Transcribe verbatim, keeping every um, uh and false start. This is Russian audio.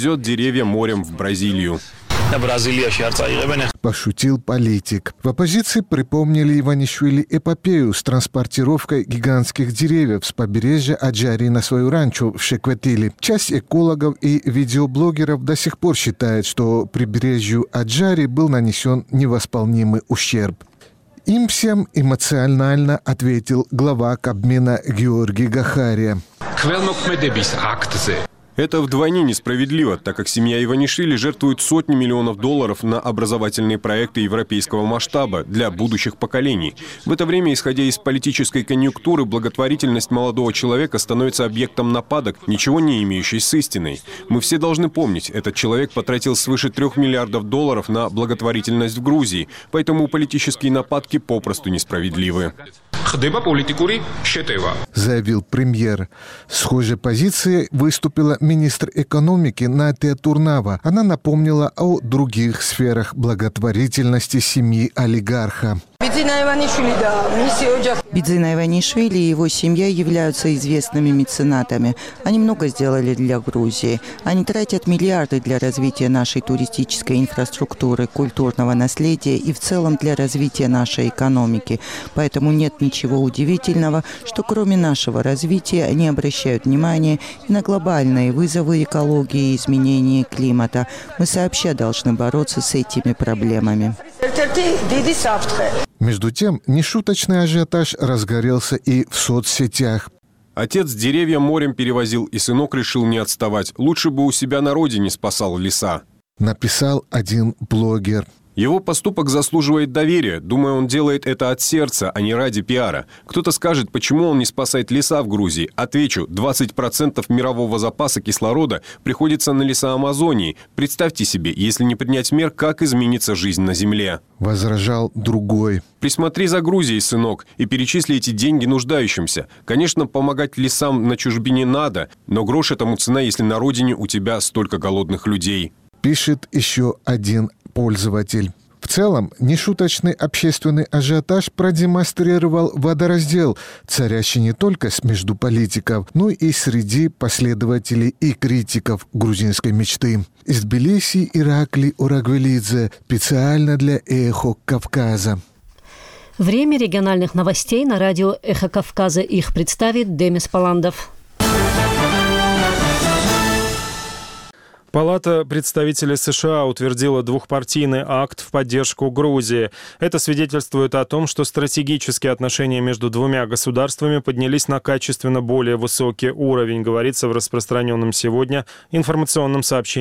везет деревья морем в Бразилию. Пошутил политик. В оппозиции припомнили Иванишвили эпопею с транспортировкой гигантских деревьев с побережья Аджари на свою ранчо в Шекветиле. Часть экологов и видеоблогеров до сих пор считает, что прибережью Аджари был нанесен невосполнимый ущерб. Им всем эмоционально ответил глава Кабмина Георгий Гахария. Это вдвойне несправедливо, так как семья Иванишвили жертвует сотни миллионов долларов на образовательные проекты европейского масштаба для будущих поколений. В это время, исходя из политической конъюнктуры, благотворительность молодого человека становится объектом нападок, ничего не имеющей с истиной. Мы все должны помнить, этот человек потратил свыше трех миллиардов долларов на благотворительность в Грузии, поэтому политические нападки попросту несправедливы. Заявил премьер. Схожей позицией выступила министр экономики Натия Турнава. Она напомнила о других сферах благотворительности семьи олигарха. Бидзина Иванишвили и его семья являются известными меценатами. Они много сделали для Грузии. Они тратят миллиарды для развития нашей туристической инфраструктуры, культурного наследия и в целом для развития нашей экономики. Поэтому нет ничего удивительного, что кроме нашего развития они обращают внимание и на глобальные вызовы экологии и изменения климата. Мы сообща должны бороться с этими проблемами. Между тем, нешуточный ажиотаж разгорелся и в соцсетях. Отец деревья морем перевозил, и сынок решил не отставать. Лучше бы у себя на родине спасал леса. Написал один блогер. Его поступок заслуживает доверия. Думаю, он делает это от сердца, а не ради пиара. Кто-то скажет, почему он не спасает леса в Грузии. Отвечу, двадцать процентов мирового запаса кислорода приходится на леса Амазонии. Представьте себе, если не принять мер, как изменится жизнь на Земле. Возражал другой. Присмотри за Грузией, сынок, и перечисли эти деньги нуждающимся. Конечно, помогать лесам на чужбине надо, но грош этому цена, если на родине у тебя столько голодных людей. Пишет еще один пользователь. В целом, нешуточный общественный ажиотаж продемонстрировал водораздел, царящий не только между политиков, но и среди последователей и критиков грузинской мечты. Из Тбилиси Иракли Урагвелидзе специально для «Эхо Кавказа». Время региональных новостей на радио «Эхо Кавказа». Их представит Демис Паландов. Палата представителей США утвердила двухпартийный акт в поддержку Грузии. Это свидетельствует о том, что стратегические отношения между двумя государствами поднялись на качественно более высокий уровень, говорится в распространенном сегодня информационном сообщении